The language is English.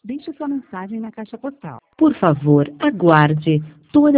Deixe sua mensagem na caixa postal. Por favor, aguarde. Toda